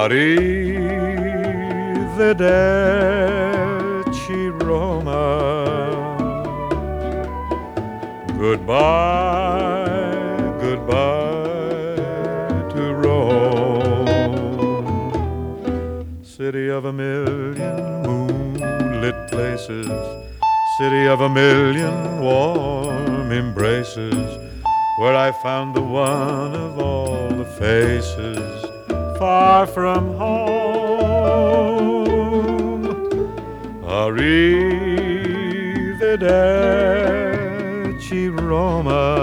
Arrivederci Roma. Goodbye, goodbye to Rome. City of a million moonlit places, city of a million warm embraces, where I found the one of all the faces far from home. Arrivederci Roma.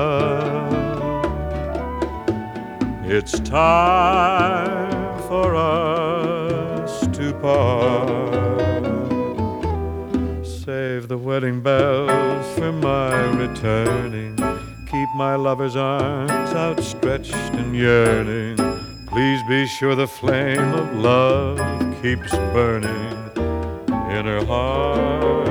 It's time for us to part. Save the wedding bells for my returning. Keep my lover's arms outstretched and yearning. Please be sure the flame of love keeps burning in her heart.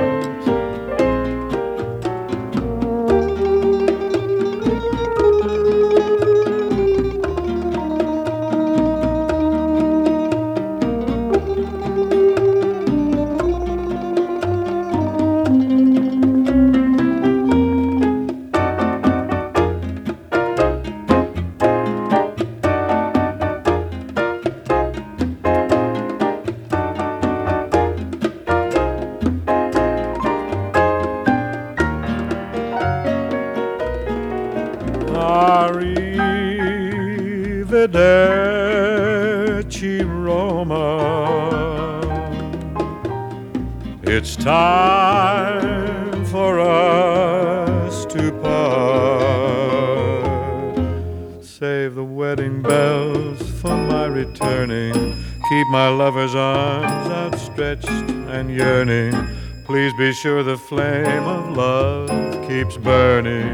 Arrivederci Roma. It's time for us to part. Save the wedding bells for my returning. Keep my lover's arms outstretched and yearning. Please be sure the flame of love keeps burning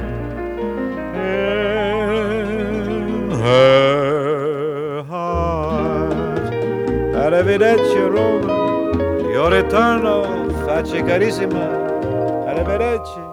her heart. Arrivederci Roma, io ritorno, faccia carissima. Arrivederci.